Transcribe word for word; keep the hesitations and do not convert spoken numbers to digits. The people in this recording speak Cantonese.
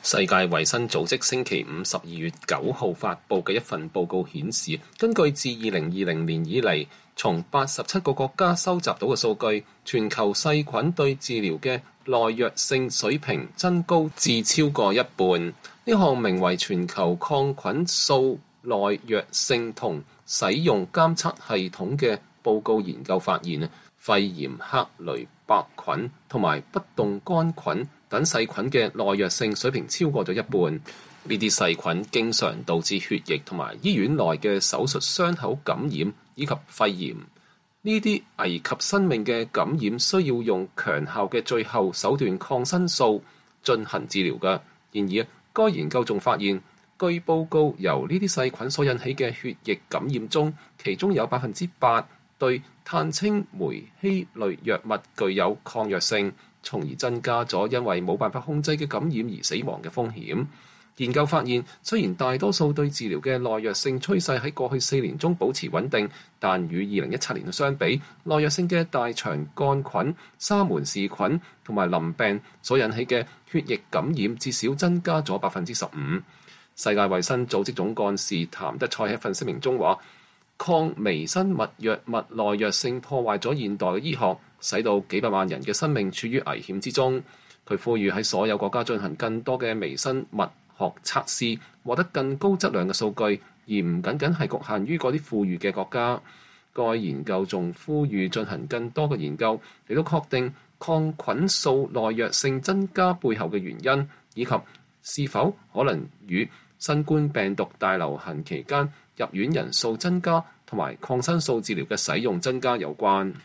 世界衛生組織星期五十二月九號發佈嘅一份報告顯示，根據自二零二零年以嚟從八十七個國家收集到嘅數據，全球細菌對治療嘅耐藥性水平增高至超過一半。呢項名為全球抗菌素耐藥性同使用監測系統嘅報告研究發現，肺炎、克雷伯菌同埋不動桿菌等細菌嘅耐藥性水平超過咗一半。呢啲細菌經常導致血液同埋醫院內嘅手術傷口感染以及肺炎。呢啲危及生命嘅感染需要用強效嘅最後手段抗生素進行治療㗎。然而，該研究仲發現，據報告由呢啲細菌所引起嘅血液感染中，其中有百分之八對碳青霉烯類藥物具有抗藥性，從而增加咗因為冇辦法控制嘅感染而死亡嘅風險。研究發現，雖然大多數對治療嘅耐藥性趨勢喺過去四年中保持穩定，但與二零一七年相比，耐藥性嘅大腸桿菌、沙門氏菌同埋淋病所引起嘅血液感染至少增加咗百分之十五。世界衛生組織總幹事譚德塞喺一份聲明中話，抗微生物藥物耐藥性破壞咗現代嘅醫學，使到幾百萬人嘅生命處於危險之中。佢呼籲喺所有國家進行更多嘅微生物學測試，獲得更高質量嘅數據，而唔僅僅係局限於嗰啲富裕嘅國家。該研究仲呼籲進行更多嘅研究，嚟到確定抗菌素耐藥性增加背後嘅原因，以及是否可能與新冠病毒大流行期間入院人數增加同埋抗生素治療嘅使用增加有關。